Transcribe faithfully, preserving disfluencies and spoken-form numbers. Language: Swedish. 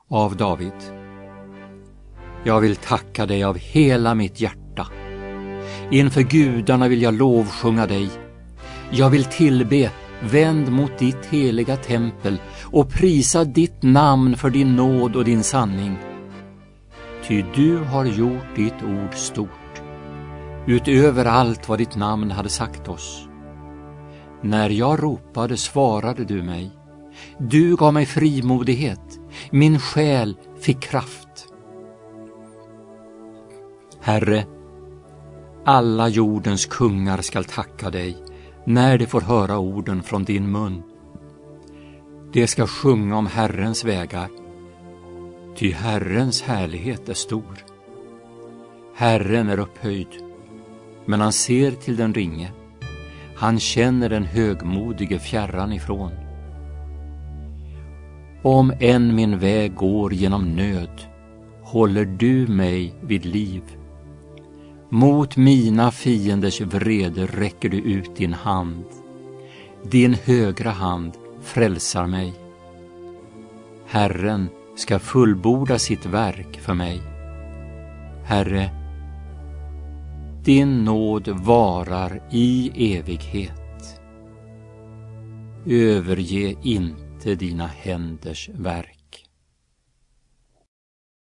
av David. Jag vill tacka dig av hela mitt hjärta. Inför gudarna vill jag lovsjunga dig. Jag vill tillbe, vänd mot ditt heliga tempel och prisa ditt namn för din nåd och din sanning. Ty du har gjort ditt ord stort, utöver allt vad ditt namn hade sagt oss. När jag ropade svarade du mig. Du gav mig frimodighet, min själ fick kraft. Herre, alla jordens kungar skall tacka dig när de får höra orden från din mun. De ska sjunga om Herrens vägar, ty Herrens härlighet är stor. Herren är upphöjd, men han ser till den ringe. Han känner den högmodige fjärran ifrån. Om än min väg går genom nöd, håller du mig vid liv. Mot mina fienders vrede räcker du ut din hand. Din högra hand frälsar mig. Herren ska fullborda sitt verk för mig. Herre, din nåd varar i evighet. Överge inte dina händers verk.